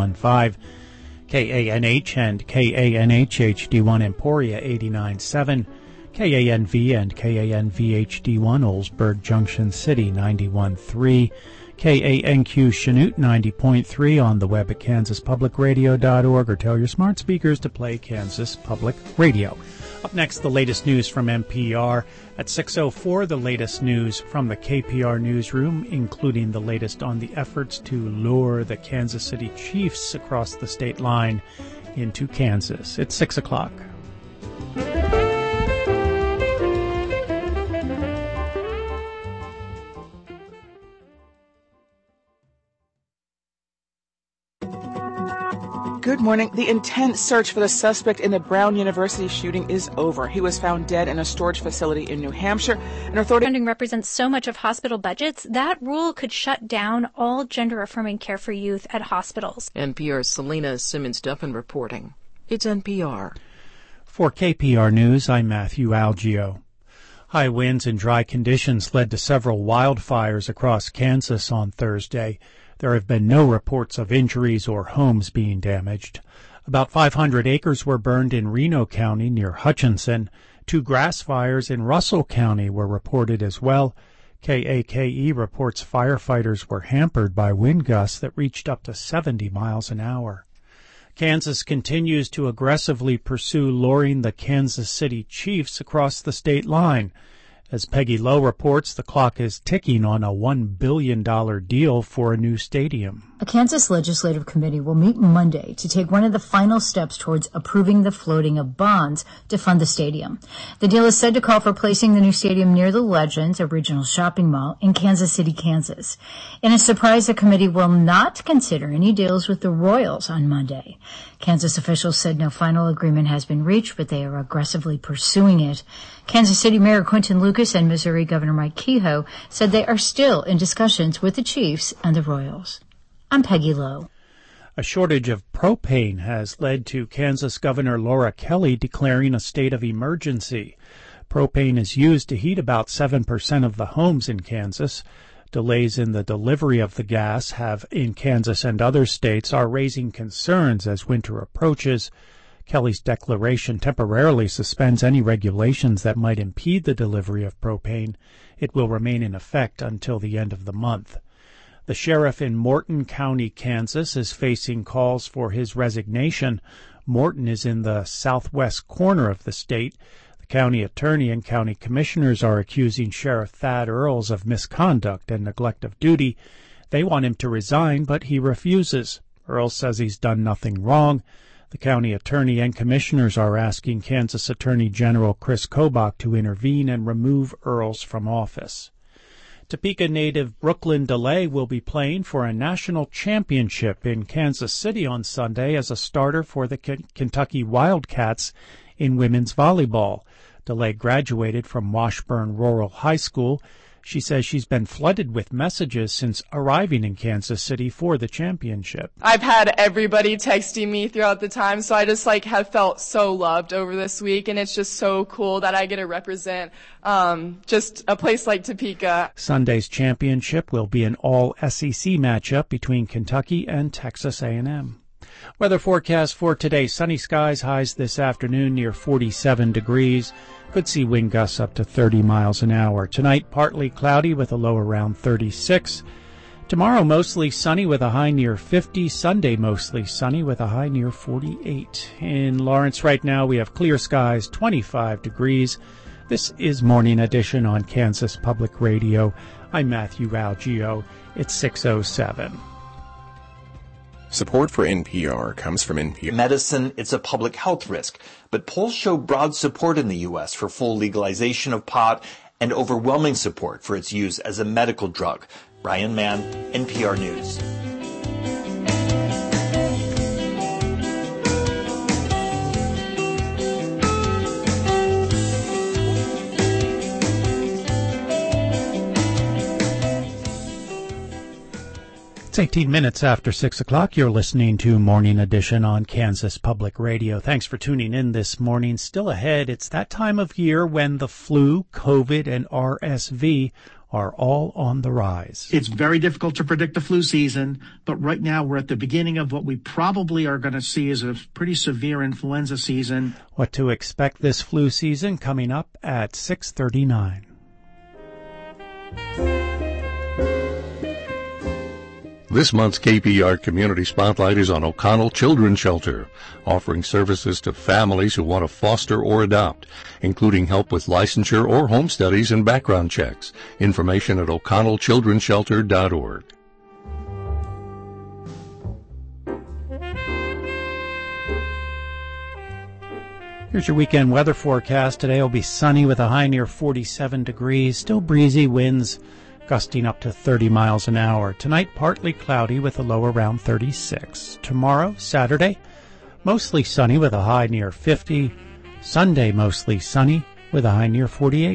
90.15, KANH and KANH HD1 Emporia 89.7, KANV and KANV HD1 Oldsburg Junction City 91.3, KANQ Chanute 90.3 on the web at kansaspublicradio.org, or tell your smart speakers to play Kansas Public Radio. Up next, the latest news from NPR. At 6:04, the latest news from the KPR newsroom, including the latest on the efforts to lure the Kansas City Chiefs across the state line into Kansas. It's 6 o'clock. Good morning. The intense search for the suspect in the Brown University shooting is over. He was found dead in a storage facility in New Hampshire. And authorities funding represents so much of hospital budgets, that rule could shut down all gender-affirming care for youth at hospitals. NPR's Selena Simmons-Duffin reporting. It's NPR. For KPR News, I'm Matthew Algio. High winds and dry conditions led to several wildfires across Kansas on Thursday. There have been no reports of injuries or homes being damaged. About 500 acres were burned in Reno County near Hutchinson. 2 grass fires in Russell County were reported as well. KAKE reports firefighters were hampered by wind gusts that reached up to 70 miles an hour. Kansas continues to aggressively pursue luring the Kansas City Chiefs across the state line. As Peggy Lowe reports, the clock is ticking on a $1 billion deal for a new stadium. A Kansas legislative committee will meet Monday to take one of the final steps towards approving the floating of bonds to fund the stadium. The deal is said to call for placing the new stadium near the Legends, a regional shopping mall, in Kansas City, Kansas. In a surprise, the committee will not consider any deals with the Royals on Monday. Kansas officials said no final agreement has been reached, but they are aggressively pursuing it. Kansas City Mayor Quinton Lucas and Missouri Governor Mike Kehoe said they are still in discussions with the Chiefs and the Royals. I'm Peggy Lowe. A shortage of propane has led to Kansas Governor Laura Kelly declaring a state of emergency. Propane is used to heat about 7% of the homes in Kansas. Delays in the delivery of the gas in Kansas and other states are raising concerns as winter approaches. Kelly's declaration temporarily suspends any regulations that might impede the delivery of propane. It will remain in effect until the end of the month. The sheriff in Morton County, Kansas, is facing calls for his resignation. Morton is in the southwest corner of the state. The county attorney and county commissioners are accusing Sheriff Thad Earls of misconduct and neglect of duty. They want him to resign, but he refuses. Earls says he's done nothing wrong. The county attorney and commissioners are asking Kansas Attorney General Chris Kobach to intervene and remove Earls from office. Topeka native Brooklyn DeLay will be playing for a national championship in Kansas City on Sunday as a starter for the Kentucky Wildcats in women's volleyball. DeLay graduated from Washburn Rural High School. She says she's been flooded with messages since arriving in Kansas City for the championship. I've had everybody texting me throughout the time, so I just have felt so loved over this week, and it's just so cool that I get to represent just a place like Topeka. Sunday's championship will be an all-SEC matchup between Kentucky and Texas A&M. Weather forecast for today: sunny skies, highs this afternoon near 47 degrees. Could see wind gusts up to 30 miles an hour. Tonight, partly cloudy with a low around 36. Tomorrow, mostly sunny with a high near 50. Sunday, mostly sunny with a high near 48. In Lawrence right now, we have clear skies, 25 degrees. This is Morning Edition on Kansas Public Radio. I'm Matthew Algio. It's 6:07. Support for NPR comes from NPR. Medicine, it's a public health risk, but polls show broad support in the U.S. for full legalization of pot and overwhelming support for its use as a medical drug. Ryan Mann, NPR News. It's 18 minutes after 6 o'clock. You're listening to Morning Edition on Kansas Public Radio. Thanks for tuning in this morning. Still ahead, it's that time of year when the flu, COVID, and RSV are all on the rise. It's very difficult to predict the flu season, but right now we're at the beginning of what we probably are going to see as a pretty severe influenza season. What to expect this flu season coming up at 6:39. This month's KPR Community Spotlight is on O'Connell Children's Shelter, offering services to families who want to foster or adopt, including help with licensure or home studies and background checks. Information at o'connellchildrenshelter.org. Here's your weekend weather forecast. Today will be sunny with a high near 47 degrees, still breezy, winds gusting up to 30 miles an hour. Tonight, partly cloudy with a low around 36. Tomorrow, Saturday, mostly sunny with a high near 50. Sunday, mostly sunny with a high near 48.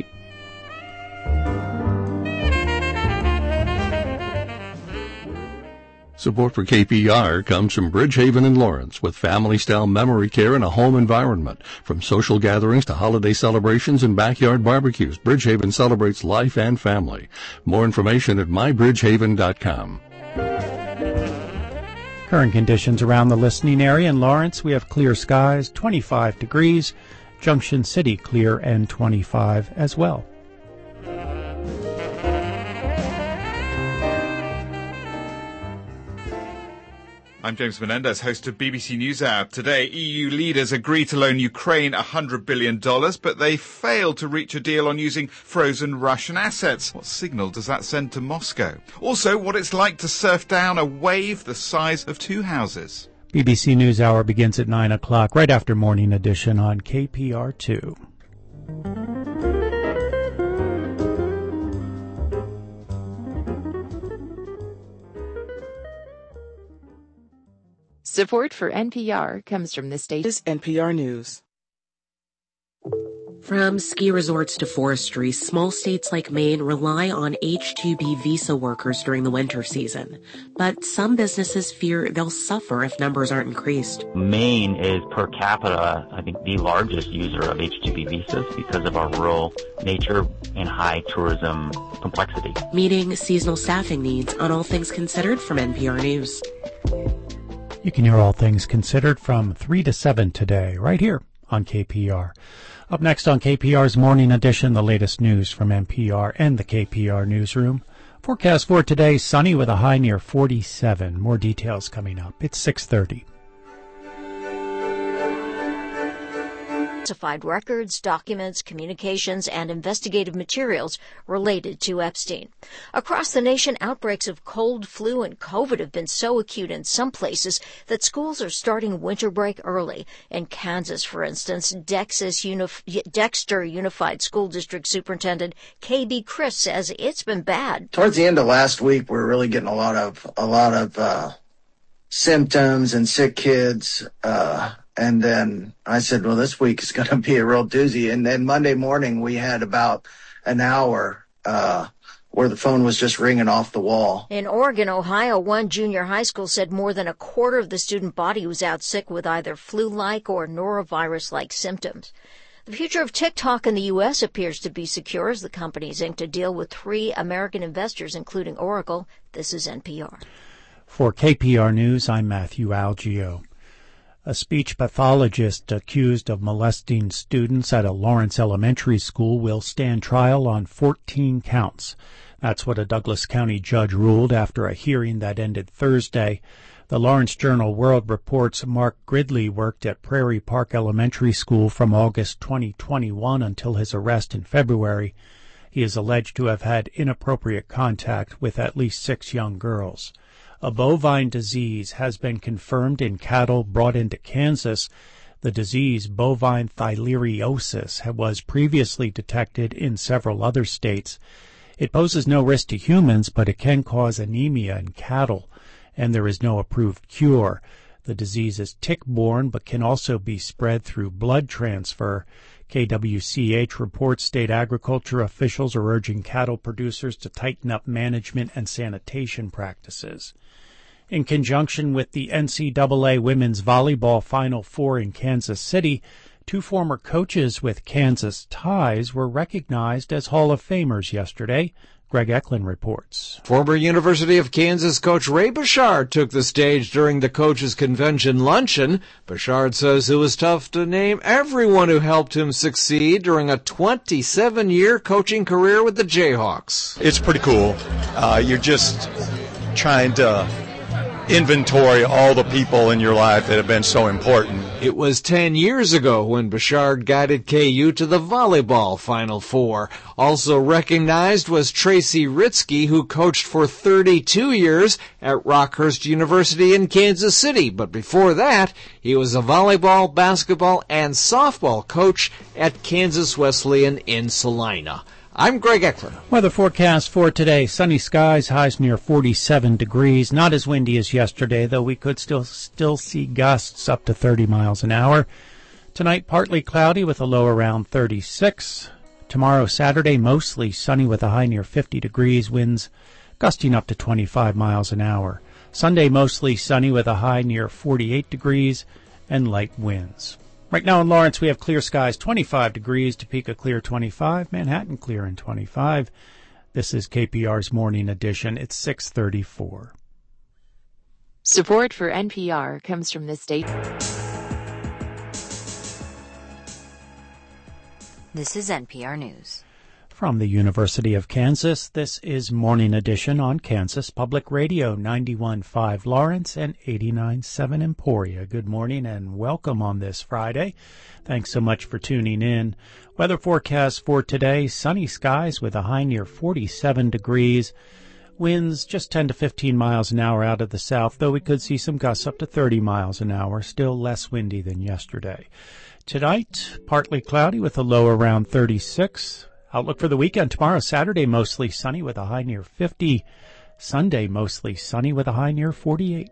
Support for KPR comes from Bridgehaven in Lawrence with family-style memory care in a home environment. From social gatherings to holiday celebrations and backyard barbecues, Bridgehaven celebrates life and family. More information at mybridgehaven.com. Current conditions around the listening area. In Lawrence, we have clear skies, 25 degrees. Junction City, clear and 25 as well. I'm James Menendez, host of BBC NewsHour. Today, EU leaders agree to loan Ukraine $100 billion, but they failed to reach a deal on using frozen Russian assets. What signal does that send to Moscow? Also, what it's like to surf down a wave the size of two houses. BBC NewsHour begins at 9 o'clock, right after Morning Edition on KPR2. Support for NPR comes from the state. This is NPR News. From ski resorts to forestry, small states like Maine rely on H-2B visa workers during the winter season. But some businesses fear they'll suffer if numbers aren't increased. Maine is, per capita, I think, the largest user of H-2B visas because of our rural nature and high tourism complexity. Meeting seasonal staffing needs on All Things Considered from NPR News. You can hear All Things Considered from 3 to 7 today, right here on KPR. Up next on KPR's Morning Edition, the latest news from NPR and the KPR Newsroom. Forecast for today, sunny with a high near 47. More details coming up. It's 6:30. Classified records, documents, communications, and investigative materials related to Epstein. Across the nation, outbreaks of cold, flu, and COVID have been so acute in some places that schools are starting winter break early. In Kansas, for instance, Dexter Unified School District Superintendent K.B. Chris says it's been bad. Towards the end of last week, we're really getting a lot of symptoms and sick kids. And then I said, well, this week is going to be a real doozy. And then Monday morning, we had about an hour where the phone was just ringing off the wall. In Oregon, Ohio, one junior high school said more than a quarter of the student body was out sick with either flu-like or norovirus-like symptoms. The future of TikTok in the U.S. appears to be secure as the company's inked a deal with 3 American investors, including Oracle. This is NPR. For KPR News, I'm Matthew Algio. A speech pathologist accused of molesting students at a Lawrence Elementary School will stand trial on 14 counts. That's what a Douglas County judge ruled after a hearing that ended Thursday. The Lawrence Journal-World reports Mark Gridley worked at Prairie Park Elementary School from August 2021 until his arrest in February. He is alleged to have had inappropriate contact with at least 6 young girls. A bovine disease has been confirmed in cattle brought into Kansas. The disease, bovine theileriosis, was previously detected in several other states. It poses no risk to humans, but it can cause anemia in cattle, and there is no approved cure. The disease is tick-borne, but can also be spread through blood transfer. KWCH reports state agriculture officials are urging cattle producers to tighten up management and sanitation practices. In conjunction with the NCAA Women's Volleyball Final Four in Kansas City, 2 former coaches with Kansas ties were recognized as Hall of Famers yesterday. Greg Eklund reports. Former University of Kansas coach Ray Bouchard took the stage during the coaches' convention luncheon. Bouchard says it was tough to name everyone who helped him succeed during a 27-year coaching career with the Jayhawks. It's pretty cool. You're just trying to inventory all the people in your life that have been so important. It was 10 years ago when Bouchard guided KU to the volleyball Final Four. Also recognized was Tracy Ritzky, who coached for 32 years at Rockhurst University in Kansas City. But before that, he was a volleyball, basketball, and softball coach at Kansas Wesleyan in Salina. I'm Greg Eklund. Weather forecast for today. Sunny skies, highs near 47 degrees. Not as windy as yesterday, though we could still see gusts up to 30 miles an hour. Tonight, partly cloudy with a low around 36. Tomorrow, Saturday, mostly sunny with a high near 50 degrees. Winds gusting up to 25 miles an hour. Sunday, mostly sunny with a high near 48 degrees and light winds. Right now in Lawrence, we have clear skies, 25 degrees, Topeka clear 25, Manhattan clear in 25. This is KPR's Morning Edition. It's 6:34. Support for NPR comes from the state. This is NPR News. From the University of Kansas, this is Morning Edition on Kansas Public Radio, 91.5 Lawrence and 89.7 Emporia. Good morning and welcome on this Friday. Thanks so much for tuning in. Weather forecast for today, sunny skies with a high near 47 degrees. Winds just 10 to 15 miles an hour out of the south, though we could see some gusts up to 30 miles an hour, still less windy than yesterday. Tonight, partly cloudy with a low around 36. Outlook for the weekend. Tomorrow, Saturday, mostly sunny with a high near 50. Sunday, mostly sunny with a high near 48.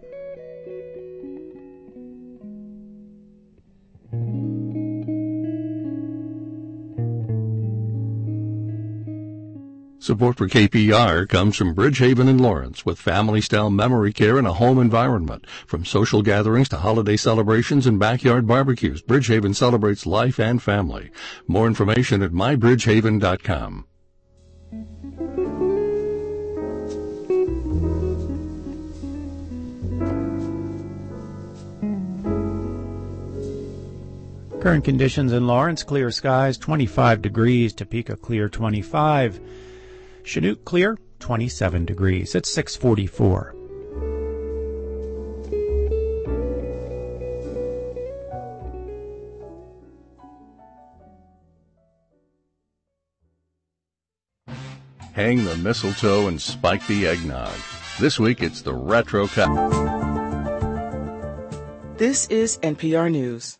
Support for KPR comes from Bridgehaven and Lawrence with family-style memory care in a home environment. From social gatherings to holiday celebrations and backyard barbecues, Bridgehaven celebrates life and family. More information at mybridgehaven.com. Current conditions in Lawrence, clear skies, 25 degrees, Topeka clear 25. Chinook clear, 27 degrees. It's 6:44. Hang the mistletoe and spike the eggnog. This week it's the Retro Cup. This is NPR News.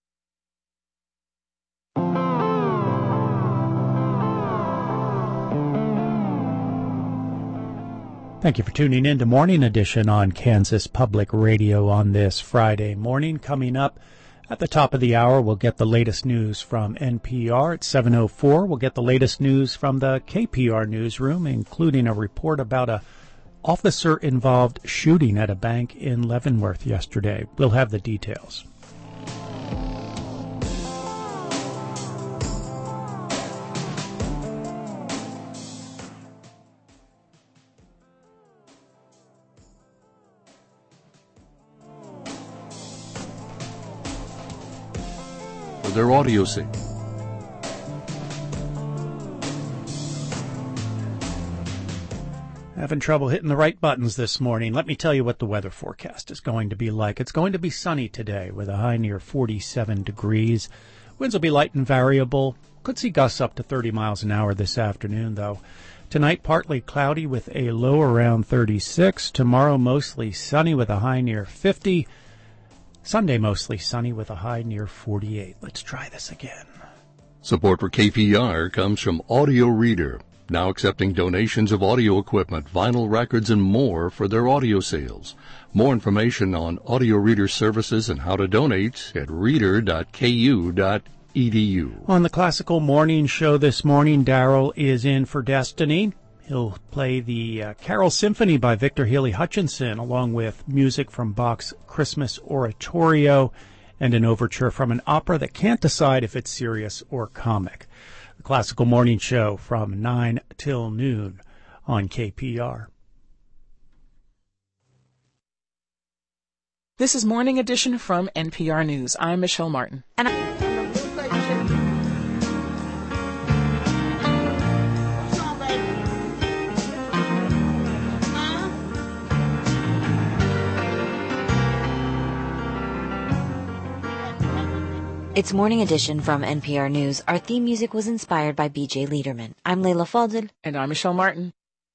Thank you for tuning in to Morning Edition on Kansas Public Radio on this Friday morning. Coming up at the top of the hour, we'll get the latest news from NPR. At 7:04, we'll get the latest news from the KPR newsroom, including a report about a officer-involved shooting at a bank in Leavenworth yesterday. We'll have the details. Their audio sync. Having trouble hitting the right buttons this morning. Let me tell you what the weather forecast is going to be like. It's going to be sunny today with a high near 47 degrees. Winds will be light and variable. Could see gusts up to 30 miles an hour this afternoon, though. Tonight, partly cloudy with a low around 36. Tomorrow, mostly sunny with a high near 50. Sunday, mostly sunny with a high near 48. Let's try this again. Support for KPR comes from Audio Reader, now accepting donations of audio equipment, vinyl records, and more for their audio sales. More information on Audio Reader services and how to donate at reader.ku.edu. On the Classical Morning Show this morning, Daryl is in for Destiny. He'll play the Carol Symphony by Victor Healy Hutchinson, along with music from Bach's Christmas Oratorio and an overture from an opera that can't decide if it's serious or comic. The Classical Morning Show from 9 till noon on KPR. This is Morning Edition from NPR News. I'm Michelle Martin. It's Morning Edition from NPR News. Our theme music was inspired by B.J. Liederman. I'm Layla Fadel. And I'm Michelle Martin.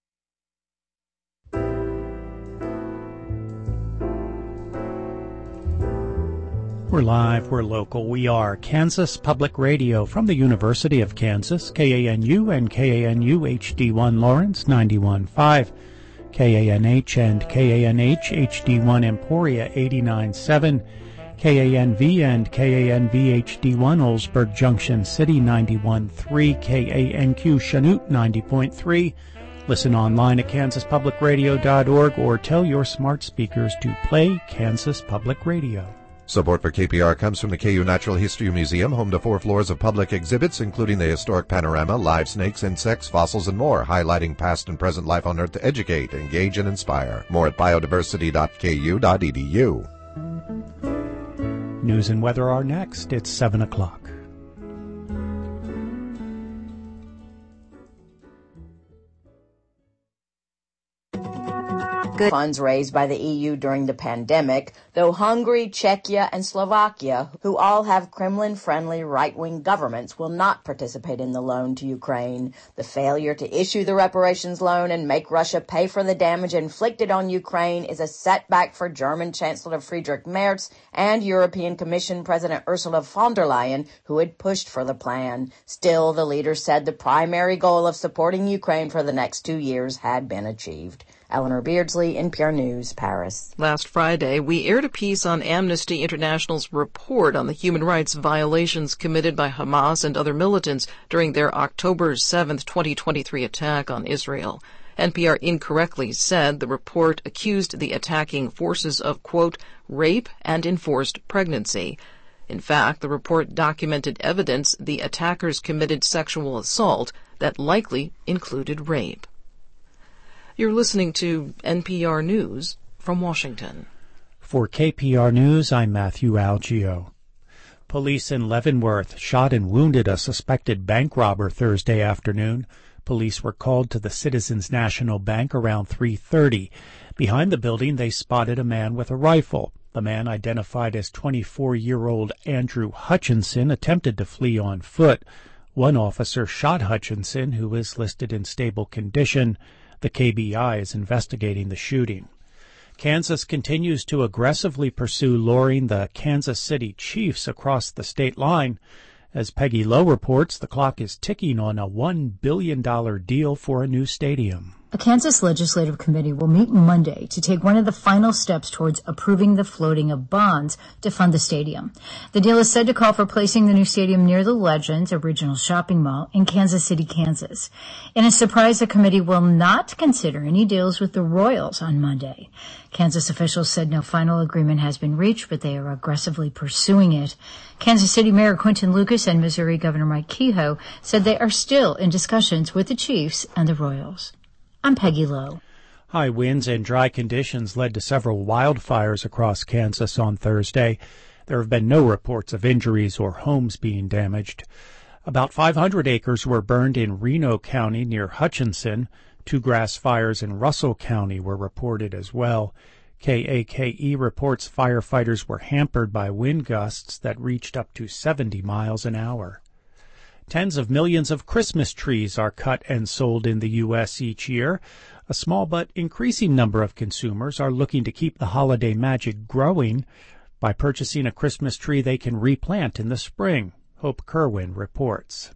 We're live, we're local. We are Kansas Public Radio from the University of Kansas, KANU and KANU HD1 Lawrence 91.5, KANH and KANH HD1 Emporia 89.7, KANV and KANV HD1 Oldsburg Junction City 91.3, KANQ Chanute 90.3. Listen online at kansaspublicradio.org or tell your smart speakers to play Kansas Public Radio. Support for KPR comes from the KU Natural History Museum, home to 4 floors of public exhibits, including the historic panorama, live snakes, insects, fossils, and more, highlighting past and present life on Earth to educate, engage, and inspire. More at biodiversity.ku.edu. News and weather are next. It's 7 o'clock. Funds raised by the EU during the pandemic, though Hungary, Czechia, and Slovakia, who all have Kremlin-friendly right-wing governments, will not participate in the loan to Ukraine. The failure to issue the reparations loan and make Russia pay for the damage inflicted on Ukraine is a setback for German Chancellor Friedrich Merz and European Commission President Ursula von der Leyen, who had pushed for the plan. Still, the leaders said the primary goal of supporting Ukraine for the next 2 years had been achieved. Eleanor Beardsley, NPR News, Paris. Last Friday, we aired a piece on Amnesty International's report on the human rights violations committed by Hamas and other militants during their October 7, 2023 attack on Israel. NPR incorrectly said the report accused the attacking forces of, quote, rape and enforced pregnancy. In fact, the report documented evidence the attackers committed sexual assault that likely included rape. You're listening to NPR News from Washington. For KPR News, I'm Matthew Algio. Police in Leavenworth shot and wounded a suspected bank robber Thursday afternoon. Police were called to the Citizens National Bank around 3:30. Behind the building, they spotted a man with a rifle. The man, identified as 24-year-old Andrew Hutchinson, attempted to flee on foot. One officer shot Hutchinson, who is listed in stable condition. The KBI is investigating the shooting. Kansas continues to aggressively pursue luring the Kansas City Chiefs across the state line. As Peggy Lowe reports, the clock is ticking on a $1 billion deal for a new stadium. A Kansas legislative committee will meet Monday to take one of the final steps towards approving the floating of bonds to fund the stadium. The deal is said to call for placing the new stadium near the Legends, a regional shopping mall, in Kansas City, Kansas. In a surprise, the committee will not consider any deals with the Royals on Monday. Kansas officials said no final agreement has been reached, but they are aggressively pursuing it. Kansas City Mayor Quinton Lucas and Missouri Governor Mike Kehoe said they are still in discussions with the Chiefs and the Royals. I'm Peggy Lowe. High winds and dry conditions led to several wildfires across Kansas on Thursday. There have been no reports of injuries or homes being damaged. About 500 acres were burned in Reno County near Hutchinson. 2 grass fires in Russell County were reported as well. KAKE reports firefighters were hampered by wind gusts that reached up to 70 miles an hour. Tens of millions of Christmas trees are cut and sold in the U.S. each year. A small but increasing number of consumers are looking to keep the holiday magic growing by purchasing a Christmas tree they can replant in the spring. Hope Kerwin reports.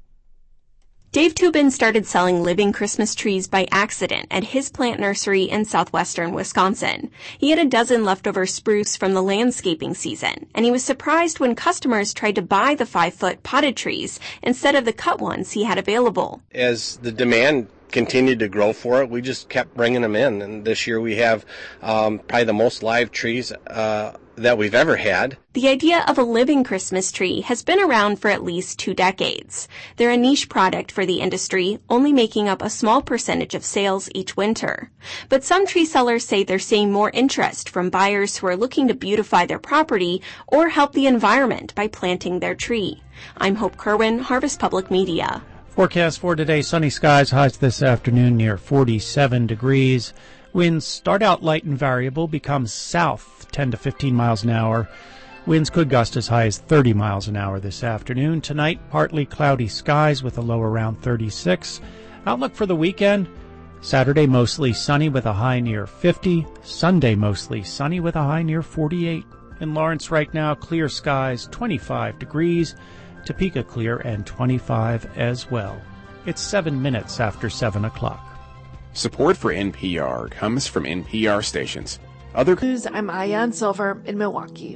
Dave Tubin started selling living Christmas trees by accident at his plant nursery in southwestern Wisconsin. He had a dozen leftover spruce from the landscaping season, and he was surprised when customers tried to buy the 5-foot potted trees instead of the cut ones he had available. As the demand continued to grow for it. We just kept bringing them in, and this year we have probably the most live trees that we've ever had. The idea of a living Christmas tree has been around for at least 2 decades. They're a niche product for the industry, only making up a small percentage of sales each winter. But some tree sellers say they're seeing more interest from buyers who are looking to beautify their property or help the environment by planting their tree. I'm Hope Kerwin, Harvest Public Media. Forecast for today, sunny skies, highs this afternoon near 47 degrees. Winds start out light and variable, become south 10 to 15 miles an hour. Winds could gust as high as 30 miles an hour this afternoon. Tonight, partly cloudy skies with a low around 36. Outlook for the weekend, Saturday mostly sunny with a high near 50. Sunday mostly sunny with a high near 48. In Lawrence right now, clear skies, 25 degrees. Topeka clear and 25 as well. It's 7 minutes after 7 o'clock. Support for NPR comes from NPR stations. Other news, I'm Ayan Silver in Milwaukee.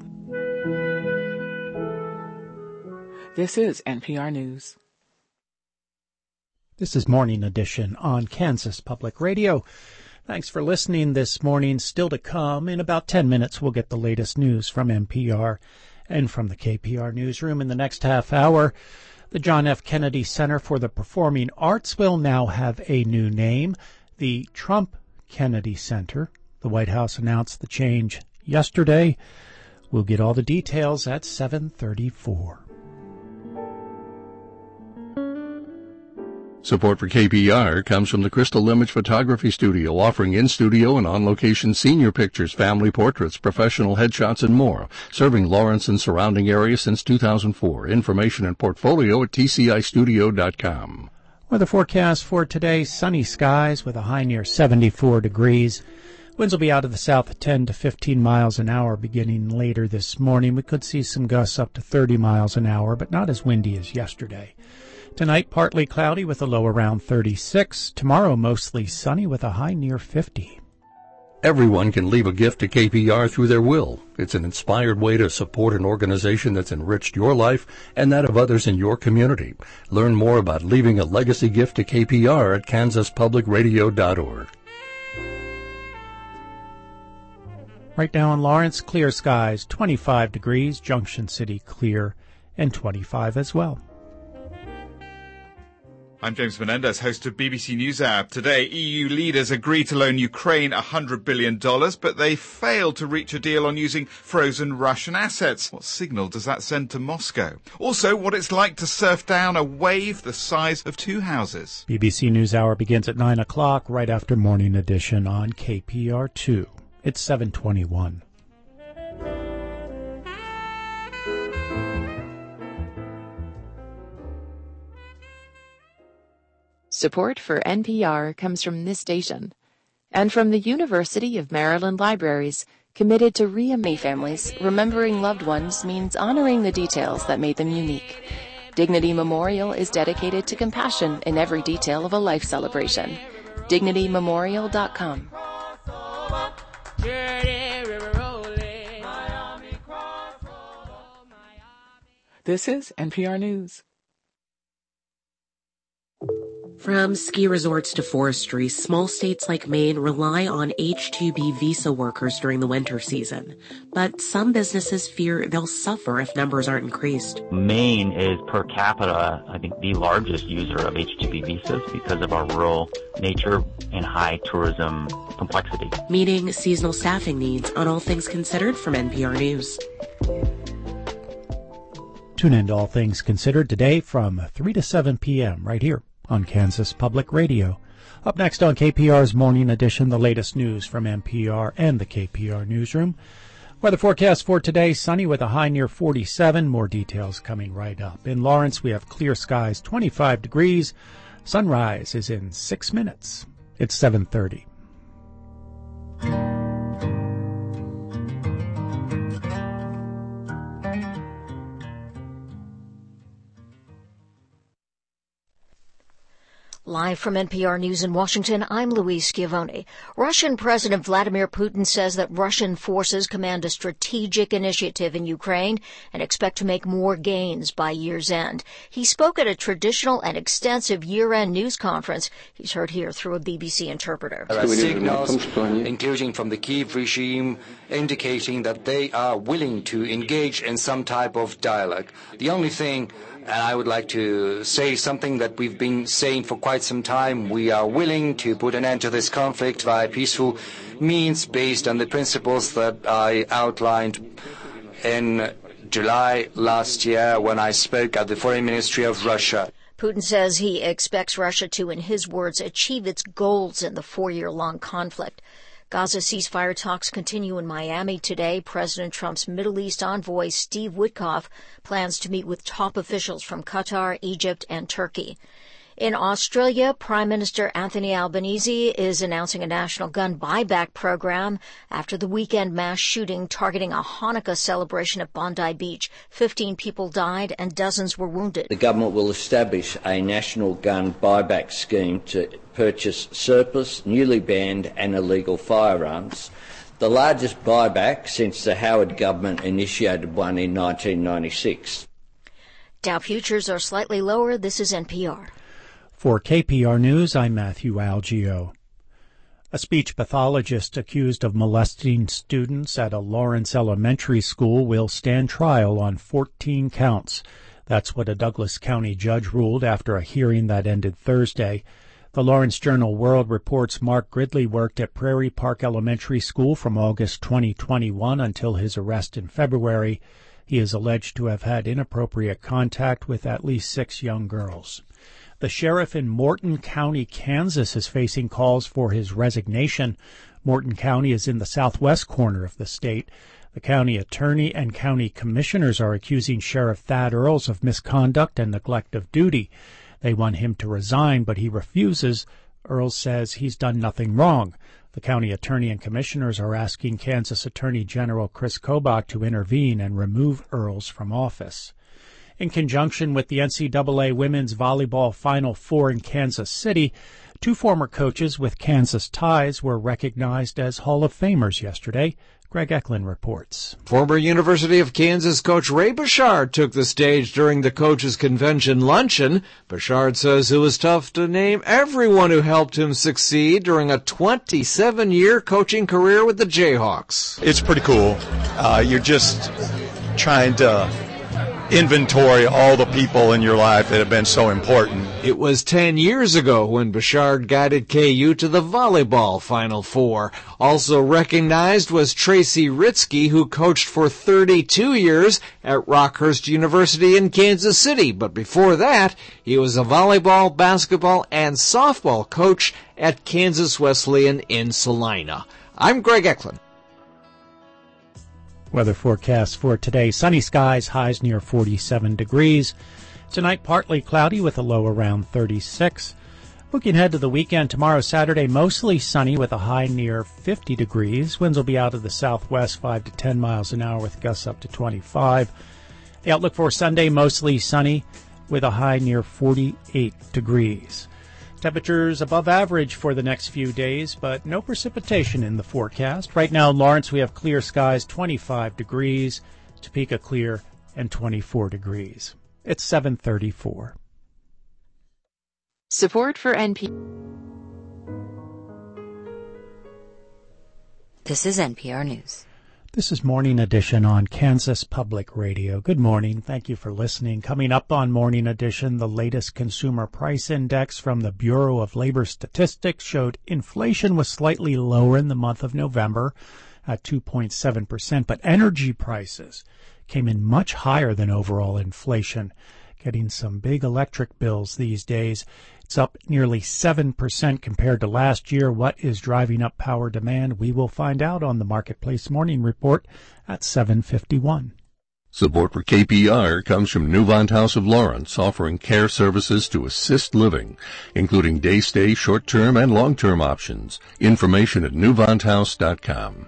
This is NPR News. This is Morning Edition on Kansas Public Radio. Thanks for listening this morning. Still to come, in about 10 minutes, we'll get the latest news from NPR and from the KPR newsroom. In the next half hour, the John F. Kennedy Center for the Performing Arts will now have a new name, the Trump Kennedy Center. The White House announced the change yesterday. We'll get all the details at 7:34. Support for KPR comes from the Crystal Image Photography Studio, offering in-studio and on-location senior pictures, family portraits, professional headshots, and more. Serving Lawrence and surrounding areas since 2004. Information and portfolio at tcistudio.com. Weather forecast for today, sunny skies with a high near 74 degrees. Winds will be out of the south at 10 to 15 miles an hour beginning later this morning. We could see some gusts up to 30 miles an hour, but not as windy as yesterday. Tonight, partly cloudy with a low around 36. Tomorrow, mostly sunny with a high near 50. Everyone can leave a gift to KPR through their will. It's an inspired way to support an organization that's enriched your life and that of others in your community. Learn more about leaving a legacy gift to KPR at kansaspublicradio.org. Right now in Lawrence, clear skies, 25 degrees, Junction City clear, and 25 as well. I'm James Menendez, host of BBC News App. Today, EU leaders agree to loan Ukraine $100 billion, but they failed to reach a deal on using frozen Russian assets. What signal does that send to Moscow? Also, what it's like to surf down a wave the size of 2 houses. BBC NewsHour begins at 9 o'clock, right after Morning Edition on KPR2. It's 7:21. Support for NPR comes from this station and from the University of Maryland Libraries, committed to reimaging families. Remembering loved ones means honoring the details that made them unique. Dignity Memorial is dedicated to compassion in every detail of a life celebration. DignityMemorial.com. This is NPR News. From ski resorts to forestry, small states like Maine rely on H-2B visa workers during the winter season. But some businesses fear they'll suffer if numbers aren't increased. Maine is per capita, I think, the largest user of H-2B visas because of our rural nature and high tourism complexity. Meeting seasonal staffing needs on All Things Considered from NPR News. Tune in to All Things Considered today from 3 to 7 p.m. right here on Kansas Public Radio. Up next on KPR's Morning Edition, the latest news from NPR and the KPR newsroom. Weather forecast for today, sunny with a high near 47. More details coming right up. In Lawrence, we have clear skies, 25 degrees. Sunrise is in 6 minutes. It's 7:30. Live from NPR News in Washington, I'm Louise Schiavone. Russian President Vladimir Putin says that Russian forces command a strategic initiative in Ukraine and expect to make more gains by year's end. He spoke at a traditional and extensive year-end news conference. He's heard here through a BBC interpreter. There are signals, including from the Kyiv regime, indicating that they are willing to engage in some type of dialogue. The only thing, and I would like to say something that we've been saying for quite some time, we are willing to put an end to this conflict via peaceful means based on the principles that I outlined in July last year when I spoke at the Foreign Ministry of Russia. Putin says he expects Russia to, in his words, achieve its goals in the 4-year-long conflict. Gaza ceasefire talks continue in Miami today. President Trump's Middle East envoy, Steve Witkoff, plans to meet with top officials from Qatar, Egypt, and Turkey. In Australia, Prime Minister Anthony Albanese is announcing a national gun buyback program after the weekend mass shooting targeting a Hanukkah celebration at Bondi Beach. 15 people died and dozens were wounded. The government will establish a national gun buyback scheme to purchase surplus, newly banned and illegal firearms, the largest buyback since the Howard government initiated one in 1996. Dow futures are slightly lower. This is NPR. For KPR News, I'm Matthew Algio. A speech pathologist accused of molesting students at a Lawrence Elementary School will stand trial on 14 counts. That's what a Douglas County judge ruled after a hearing that ended Thursday. The Lawrence Journal-World reports Mark Gridley worked at Prairie Park Elementary School from August 2021 until his arrest in February. He is alleged to have had inappropriate contact with at least 6 young girls. The sheriff in Morton County, Kansas, is facing calls for his resignation. Morton County is in the southwest corner of the state. The county attorney and county commissioners are accusing Sheriff Thad Earls of misconduct and neglect of duty. They want him to resign, but he refuses. Earls says he's done nothing wrong. The county attorney and commissioners are asking Kansas Attorney General Chris Kobach to intervene and remove Earls from office. In conjunction with the NCAA Women's Volleyball Final Four in Kansas City, 2 former coaches with Kansas ties were recognized as Hall of Famers yesterday. Greg Eklund reports. Former University of Kansas coach Ray Bouchard took the stage during the coaches' convention luncheon. Bouchard says it was tough to name everyone who helped him succeed during a 27-year coaching career with the Jayhawks. It's pretty cool. You're just trying to inventory all the people in your life that have been so important. It was 10 years ago when Bouchard guided KU to the volleyball Final Four. Also recognized was Tracy Ritsky, who coached for 32 years at Rockhurst University in Kansas City. But before that, he was a volleyball, basketball, and softball coach at Kansas Wesleyan in Salina. I'm Greg Eklund. Weather forecast for today. Sunny skies, highs near 47 degrees. Tonight, partly cloudy with a low around 36. Looking ahead to the weekend, tomorrow, Saturday, mostly sunny with a high near 50 degrees. Winds will be out of the southwest 5 to 10 miles an hour with gusts up to 25. The outlook for Sunday, mostly sunny with a high near 48 degrees. Temperatures above average for the next few days, but no precipitation in the forecast. Right now in Lawrence, we have clear skies, 25 degrees. Topeka clear and 24 degrees. It's 7:34. Support for NPR. This is NPR News. This is Morning Edition on Kansas Public Radio. Good morning. Thank you for listening. Coming up on Morning Edition, the latest consumer price index from the Bureau of Labor Statistics showed inflation was slightly lower in the month of November at 2.7%, but energy prices came in much higher than overall inflation, getting some big electric bills these days. It's up nearly 7% compared to last year. What is driving up power demand? We will find out on the Marketplace Morning Report at 7:51. Support for KPR comes from Newvant House of Lawrence, offering care services to assist living, including day stay, short-term, and long-term options. Information at newvanthouse.com.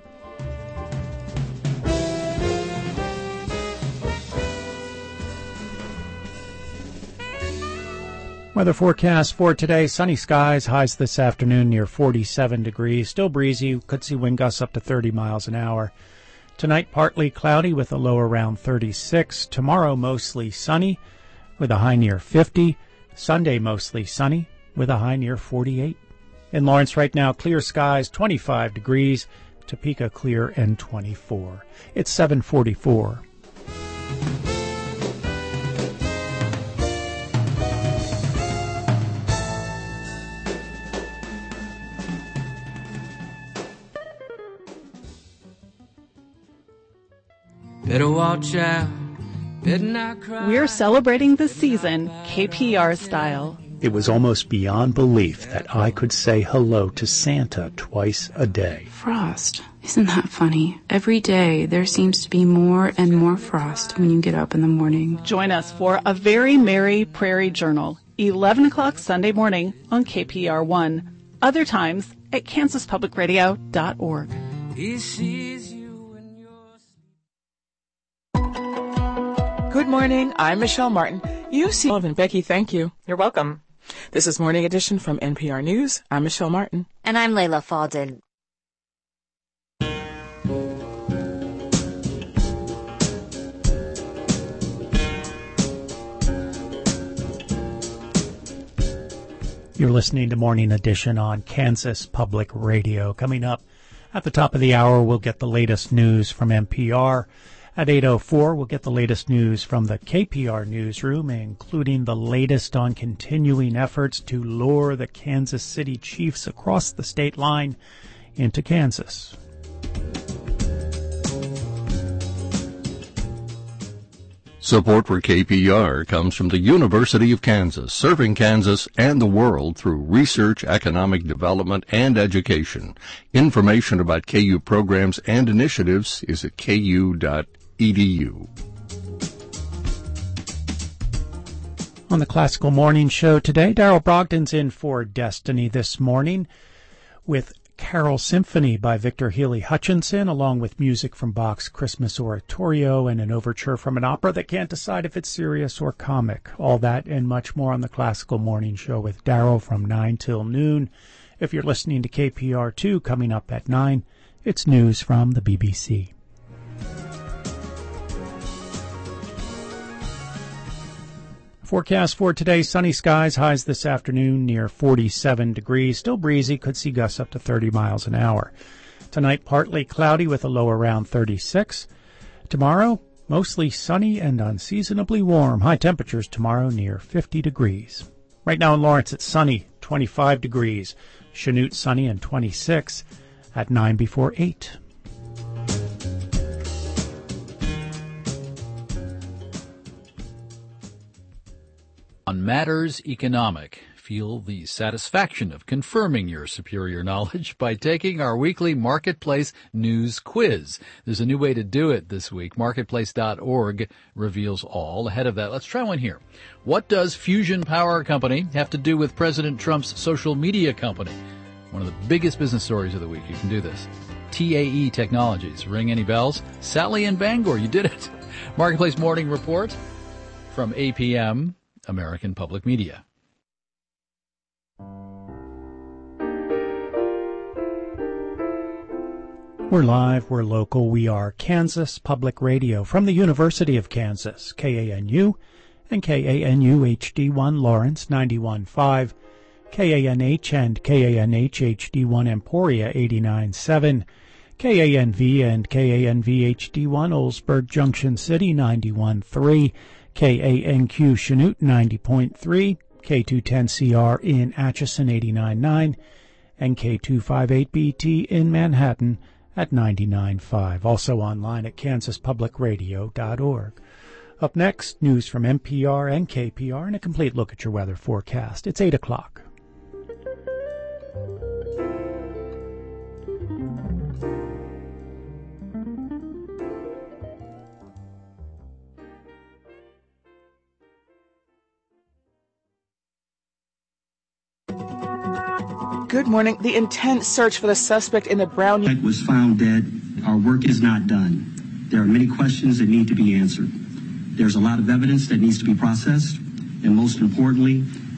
Weather forecast for today, sunny skies, highs this afternoon near 47 degrees. Still breezy, could see wind gusts up to 30 miles an hour. Tonight, partly cloudy with a low around 36. Tomorrow, mostly sunny with a high near 50. Sunday, mostly sunny with a high near 48. In Lawrence right now, clear skies, 25 degrees. Topeka clear and 24. It's 7:44. Better watch out, better not cry. We're celebrating the season KPR style. It was almost beyond belief that I could say hello to Santa twice a day. Frost. Isn't that funny? Every day there seems to be more and more frost when you get up in the morning. Join us for A Very Merry Prairie Journal, 11 o'clock Sunday morning on KPR1. Other times at kansaspublicradio.org. He sees you. Good morning. I'm Michelle Martin. You see, and Becky, thank you. You're welcome. This is Morning Edition from NPR News. I'm Michelle Martin. And I'm Layla Fadel. You're listening to Morning Edition on Kansas Public Radio. Coming up at the top of the hour, we'll get the latest news from NPR. At 8:04, we'll get the latest news from the KPR newsroom, including the latest on continuing efforts to lure the Kansas City Chiefs across the state line into Kansas. Support for KPR comes from the University of Kansas, serving Kansas and the world through research, economic development, and education. Information about KU programs and initiatives is at ku.edu. On the Classical Morning Show today, Darrell Brogdon's in for Destiny this morning with Carol Symphony by Victor Healy Hutchinson, along with music from Bach's Christmas Oratorio and an overture from an opera that can't decide if it's serious or comic. All that and much more on the Classical Morning Show with Darrell from 9 till noon. If you're listening to KPR2, coming up at 9, it's news from the BBC. Forecast for today, sunny skies, highs this afternoon near 47 degrees. Still breezy, could see gusts up to 30 miles an hour. Tonight, partly cloudy with a low around 36. Tomorrow, mostly sunny and unseasonably warm. High temperatures tomorrow near 50 degrees. Right now in Lawrence, it's sunny, 25 degrees. Chanute, sunny and 26 at 9 before 8. On Matters Economic, feel the satisfaction of confirming your superior knowledge by taking our weekly Marketplace News Quiz. There's a new way to do it this week. Marketplace.org reveals all. Ahead of that, let's try one here. What does Fusion Power Company have to do with President Trump's social media company? One of the biggest business stories of the week. You can do this. TAE Technologies. Ring any bells? Sally in Bangor, you did it. Marketplace Morning Report from APM. American Public Media. We're live, we're local, we are Kansas Public Radio from the University of Kansas, KANU and KANU HD1 Lawrence 91.5, KANH and KANH HD1 Emporia 89.7, KANV and KANV HD1 Oldsburg Junction City 91.3, KANQ Chanute 90.3, K210CR in Atchison 89.9, and K258BT in Manhattan at 99.5. Also online at kansaspublicradio.org. Up next, news from NPR and KPR and a complete look at your weather forecast. It's 8 o'clock. Good morning. The intense search for the suspect in the Brown was found dead. Our work is not done. There are many questions that need to be answered. There's a lot of evidence that needs to be processed, and most importantly,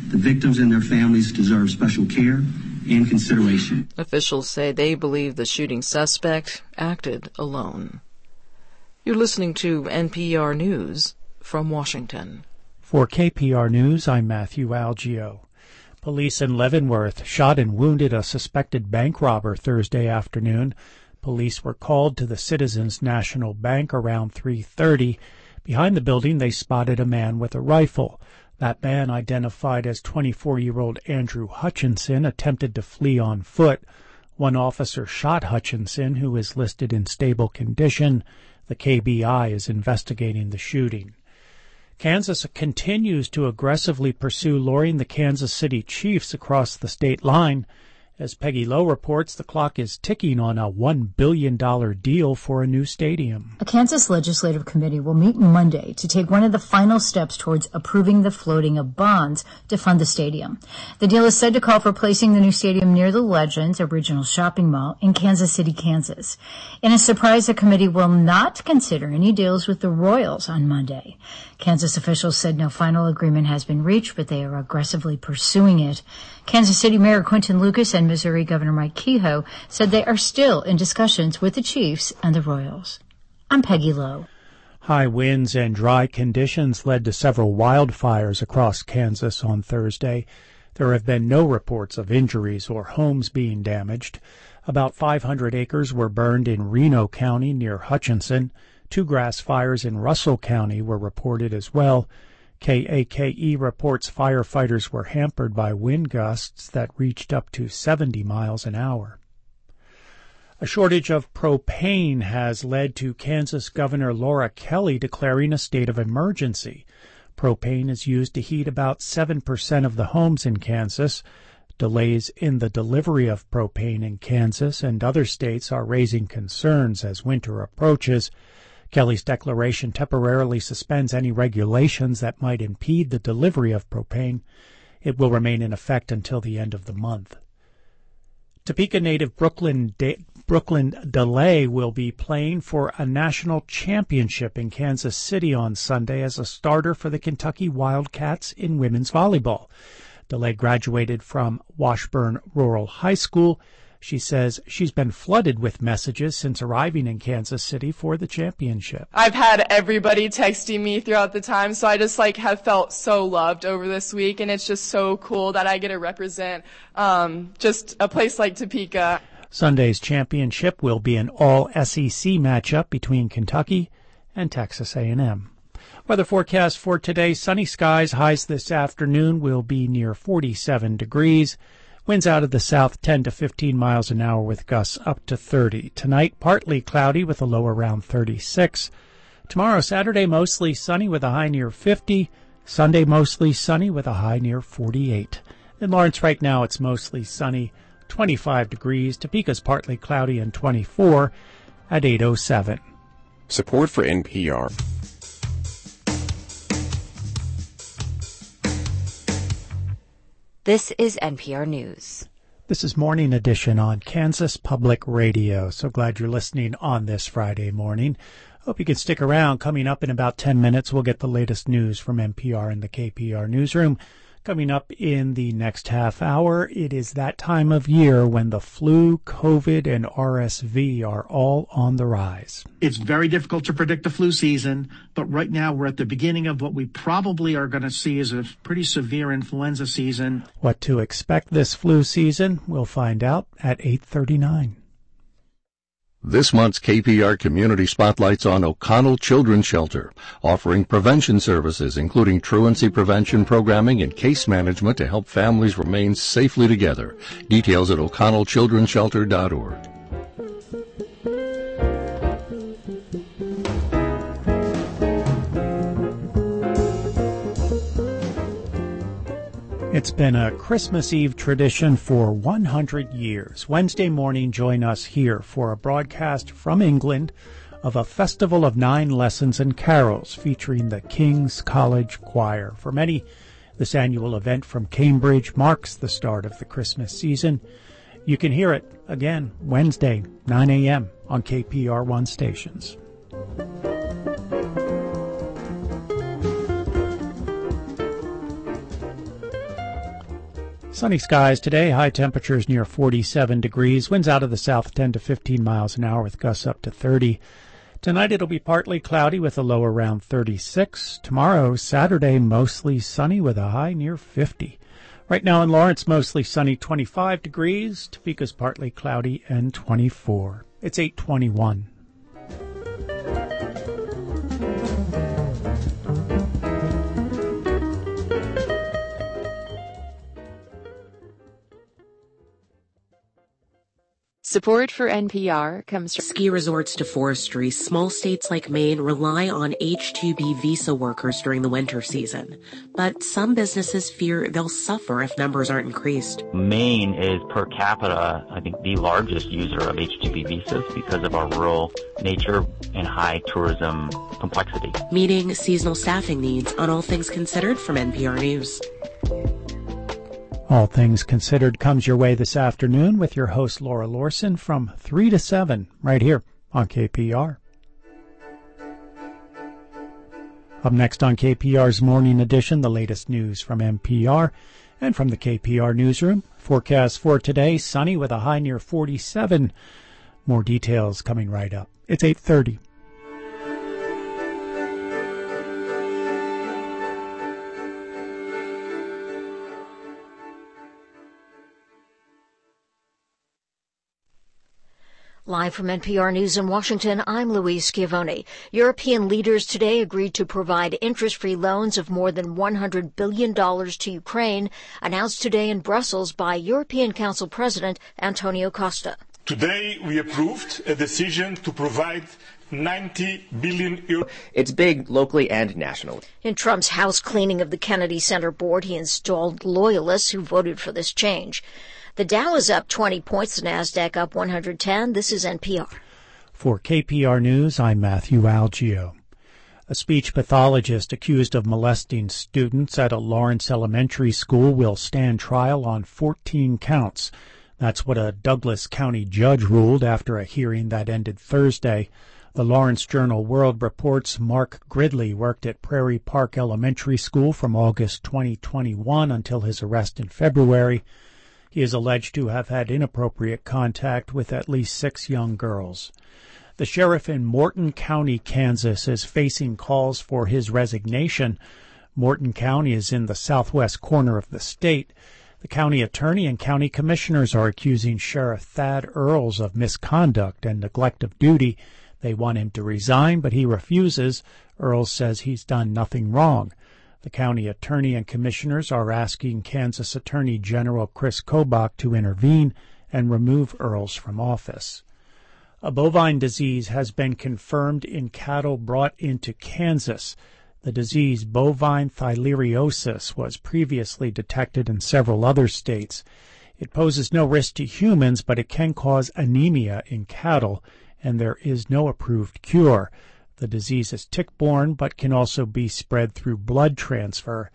The victims and their families deserve special care and consideration. Officials say they believe the shooting suspect acted alone. You're listening to NPR News from Washington. For KPR News, I'm Matthew Algio. Police in Leavenworth shot and wounded a suspected bank robber Thursday afternoon. Police were called to the Citizens National Bank around 3:30. Behind the building, they spotted a man with a rifle. That man, identified as 24-year-old Andrew Hutchinson, attempted to flee on foot. One officer shot Hutchinson, who is listed in stable condition. The KBI is investigating the shooting. Kansas continues to aggressively pursue luring the Kansas City Chiefs across the state line. As Peggy Lowe reports, the clock is ticking on a $1 billion deal for a new stadium. A Kansas legislative committee will meet Monday to take one of the final steps towards approving the floating of bonds to fund the stadium. The deal is said to call for placing the new stadium near the Legends original shopping mall in Kansas City, Kansas. In a surprise, the committee will not consider any deals with the Royals on Monday. Kansas officials said no final agreement has been reached, but they are aggressively pursuing it. Kansas City Mayor Quinton Lucas and Missouri Governor Mike Kehoe said they are still in discussions with the Chiefs and the Royals. I'm Peggy Lowe. High winds and dry conditions led to several wildfires across Kansas on Thursday. There have been no reports of injuries or homes being damaged. About 500 acres were burned in Reno County near Hutchinson. 2 grass fires in Russell County were reported as well. KAKE reports firefighters were hampered by wind gusts that reached up to 70 miles an hour. A shortage of propane has led to Kansas Governor Laura Kelly declaring a state of emergency. Propane is used to heat about 7% of the homes in Kansas. Delays in the delivery of propane in Kansas and other states are raising concerns as winter approaches. Kelly's declaration temporarily suspends any regulations that might impede the delivery of propane. It will remain in effect until the end of the month. Topeka native Brooklyn DeLay will be playing for a national championship in Kansas City on Sunday as a starter for the Kentucky Wildcats in women's volleyball. DeLay graduated from Washburn Rural High School. She says she's been flooded with messages since arriving in Kansas City for the championship. I've had everybody texting me throughout the time, so I just have felt so loved over this week, and it's just so cool that I get to represent just a place like Topeka. Sunday's championship will be an all-SEC matchup between Kentucky and Texas A&M. Weather forecast for today, sunny skies, highs this afternoon will be near 47 degrees. Winds out of the south 10 to 15 miles an hour with gusts up to 30. Tonight, partly cloudy with a low around 36. Tomorrow, Saturday, mostly sunny with a high near 50. Sunday, mostly sunny with a high near 48. In Lawrence right now, it's mostly sunny, 25 degrees. Topeka's partly cloudy and 24 at 8:07. Support for NPR. This is NPR News. This is Morning Edition on Kansas Public Radio. So glad you're listening on this Friday morning. Hope you can stick around. Coming up in about 10 minutes, we'll get the latest news from NPR and the KPR newsroom. Coming up in the next half hour, it is that time of year when the flu, COVID, and RSV are all on the rise. It's very difficult to predict the flu season, but right now we're at the beginning of what we probably are going to see as a pretty severe influenza season. What to expect this flu season, we'll find out at 8:39. This month's KPR Community Spotlight's on O'Connell Children's Shelter, offering prevention services including truancy prevention programming and case management to help families remain safely together. Details at o'connellchildrenshelter.org. It's been a Christmas Eve tradition for 100 years. Wednesday morning, join us here for a broadcast from England of a festival of 9 lessons and carols featuring the King's College Choir. For many, this annual event from Cambridge marks the start of the Christmas season. You can hear it again Wednesday, 9 a.m. on KPR1 stations. Sunny skies today, high temperatures near 47 degrees, winds out of the south 10 to 15 miles an hour with gusts up to 30. Tonight it'll be partly cloudy with a low around 36. Tomorrow, Saturday, mostly sunny with a high near 50. Right now in Lawrence, mostly sunny, 25 degrees. Topeka's partly cloudy and 24. It's 8:21. Support for NPR comes from ski resorts to forestry. Small states like Maine rely on H-2B visa workers during the winter season. But some businesses fear they'll suffer if numbers aren't increased. Maine is per capita, I think, the largest user of H-2B visas because of our rural nature and high tourism complexity. Meeting seasonal staffing needs on All Things Considered from NPR News. All Things Considered comes your way this afternoon with your host Laura Lorson from 3 to 7 right here on KPR. Up next on KPR's Morning Edition, the latest news from NPR and from the KPR newsroom. Forecast for today, sunny with a high near 47. More details coming right up. It's 8:30. Live from NPR News in Washington, I'm Louise Schiavone. European leaders today agreed to provide interest-free loans of more than $100 billion to Ukraine, announced today in Brussels by European Council President Antonio Costa. Today, we approved a decision to provide 90 billion euros. It's big locally and nationally. In Trump's house cleaning of the Kennedy Center board, he installed loyalists who voted for this change. The Dow is up 20 points, the NASDAQ up 110. This is NPR. For KPR News, I'm Matthew Algio. A speech pathologist accused of molesting students at a Lawrence elementary school will stand trial on 14 counts. That's what a Douglas County judge ruled after a hearing that ended Thursday. The Lawrence Journal-World reports Mark Gridley worked at Prairie Park Elementary School from August 2021 until his arrest in February. He is alleged to have had inappropriate contact with at least 6 young girls. The sheriff in Morton County, Kansas, is facing calls for his resignation. Morton County is in the southwest corner of the state. The county attorney and county commissioners are accusing Sheriff Thad Earls of misconduct and neglect of duty. They want him to resign, but he refuses. Earls says he's done nothing wrong. The county attorney and commissioners are asking Kansas Attorney General Chris Kobach to intervene and remove Earls from office. A bovine disease has been confirmed in cattle brought into Kansas. The disease, bovine theileriosis, was previously detected in several other states. It poses no risk to humans, but it can cause anemia in cattle, and there is no approved cure. The disease is tick-borne, but can also be spread through blood transfer.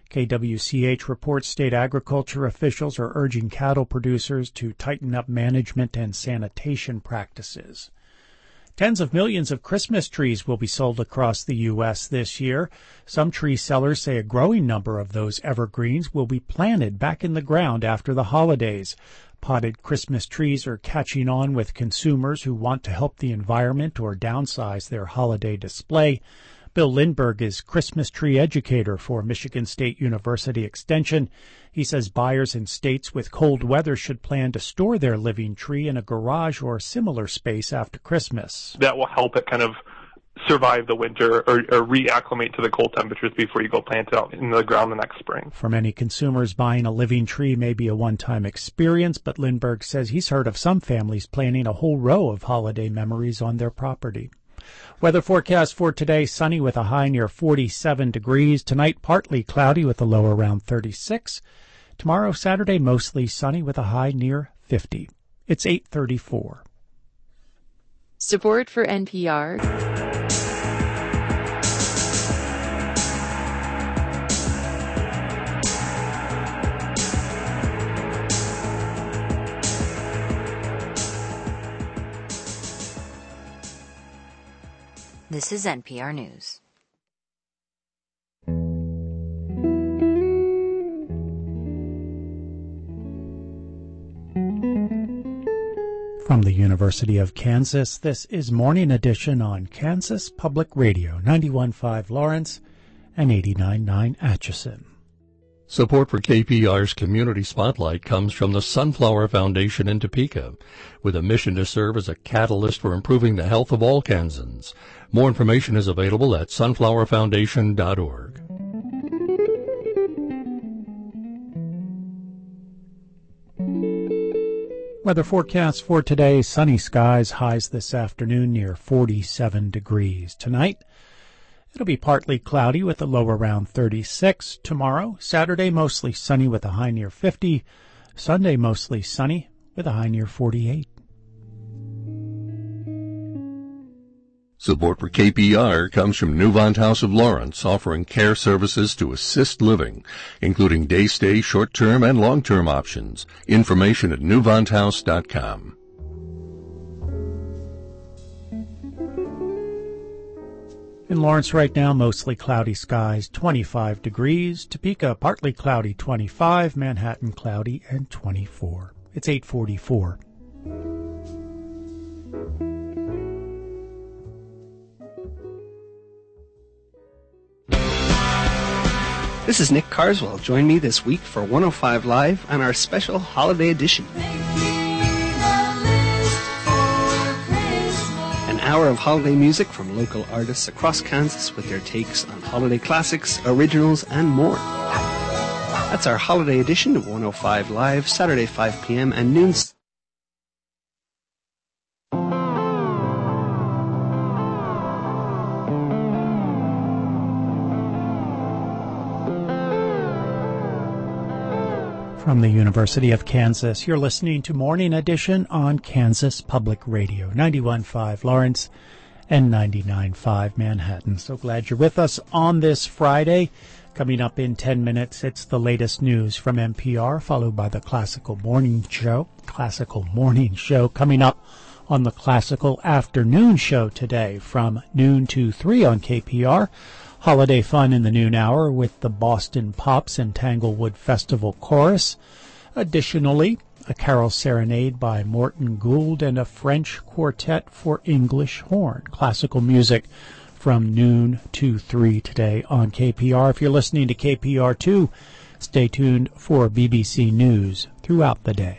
KWCH reports state agriculture officials are urging cattle producers to tighten up management and sanitation practices. Tens of millions of Christmas trees will be sold across the U.S. this year. Some tree sellers say a growing number of those evergreens will be planted back in the ground after the holidays. Potted Christmas trees are catching on with consumers who want to help the environment or downsize their holiday display. Bill Lindbergh is Christmas tree educator for Michigan State University Extension. He says buyers in states with cold weather should plan to store their living tree in a garage or similar space after Christmas. That will help it kind of survive the winter or reacclimate to the cold temperatures before you go plant it out in the ground the next spring. For many consumers, buying a living tree may be a one-time experience, but Lindbergh says he's heard of some families planning a whole row of holiday memories on their property. Weather forecast for today, sunny with a high near 47 degrees. Tonight, partly cloudy with a low around 36. Tomorrow, Saturday, mostly sunny with a high near 50. It's 8:34. Support for NPR. This is NPR News. From the University of Kansas, this is Morning Edition on Kansas Public Radio, 91.5 Lawrence and 89.9 Atchison. Support for KPR's Community Spotlight comes from the Sunflower Foundation in Topeka, with a mission to serve as a catalyst for improving the health of all Kansans. More information is available at sunflowerfoundation.org. Weather forecast for today, sunny skies, highs this afternoon near 47 degrees. Tonight, it'll be partly cloudy with a low around 36. Tomorrow, Saturday, mostly sunny with a high near 50. Sunday, mostly sunny with a high near 48. Support for KPR comes from Newvant House of Lawrence, offering care services to assist living, including day stay, short-term, and long-term options. Information at newvanthouse.com. In Lawrence right now, mostly cloudy skies, 25 degrees. Topeka, partly cloudy, 25. Manhattan, cloudy, and 24. It's 8:44. This is Nick Carswell. Join me this week for 105 Live on our special holiday edition. An hour of holiday music from local artists across Kansas with their takes on holiday classics, originals, and more. That's our holiday edition of 105 Live, Saturday 5 p.m. and noon. From the University of Kansas, you're listening to Morning Edition on Kansas Public Radio, 91.5 Lawrence and 99.5 Manhattan. So glad you're with us on this Friday. Coming up in 10 minutes, it's the latest news from NPR, followed by the Classical Morning Show. Coming up on the Classical Afternoon Show today from noon to 3 on KPR. Holiday fun in the noon hour with the Boston Pops and Tanglewood Festival Chorus. Additionally, a carol serenade by Morton Gould and a French quartet for English horn. Classical music from noon to 3 today on KPR. If you're listening to KPR2, stay tuned for BBC News throughout the day.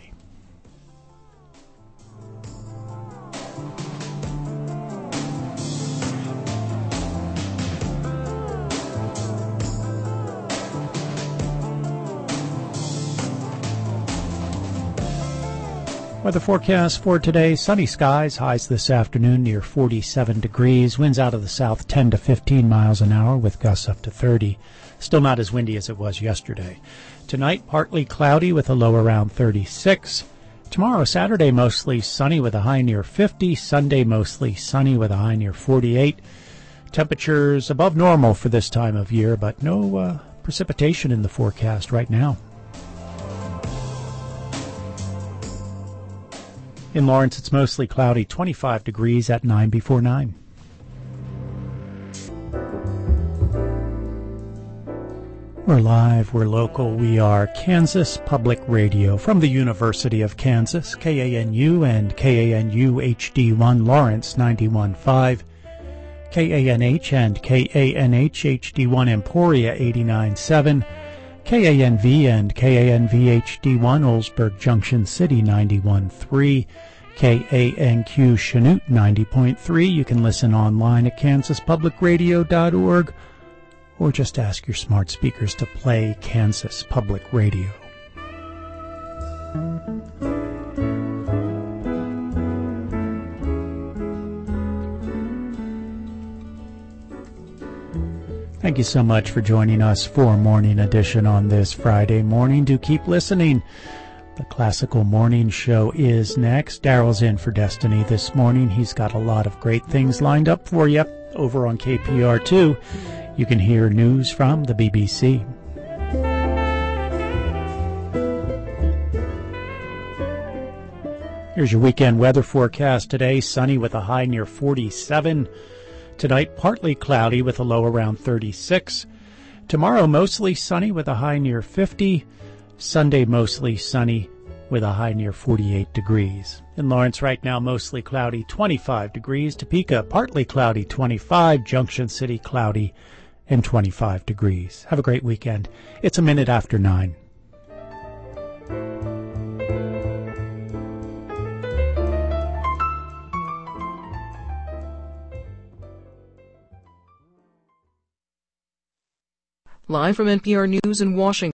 Weather forecast for today, sunny skies, highs this afternoon near 47 degrees, winds out of the south 10 to 15 miles an hour with gusts up to 30. Still not as windy as it was yesterday. Tonight, partly cloudy with a low around 36. Tomorrow, Saturday, mostly sunny with a high near 50. Sunday, mostly sunny with a high near 48. Temperatures above normal for this time of year, but no precipitation in the forecast right now. In Lawrence, it's mostly cloudy, 25 degrees at 9 before 9. We're live, we're local, we are Kansas Public Radio from the University of Kansas, KANU and KANU HD1 Lawrence 91.5, KANH and KANH HD1 Emporia 89.7, KANV and KANV HD1 Oldsburg Junction City 91.3, KANQ Chanute 90.3. You can listen online at kansaspublicradio.org or just ask your smart speakers to play Kansas Public Radio. Thank you so much for joining us for Morning Edition on this Friday morning. Do keep listening. The Classical Morning Show is next. Daryl's in for Destiny this morning. He's got a lot of great things lined up for you over on KPR2. You can hear news from the BBC. Here's your weekend weather forecast today. Sunny with a high near 47. Tonight, partly cloudy with a low around 36. Tomorrow, mostly sunny with a high near 50. Sunday, mostly sunny with a high near 48 degrees. In Lawrence right now, mostly cloudy, 25 degrees. Topeka, partly cloudy, 25. Junction City, cloudy, and 25 degrees. Have a great weekend. It's 9:01. Live from NPR News in Washington.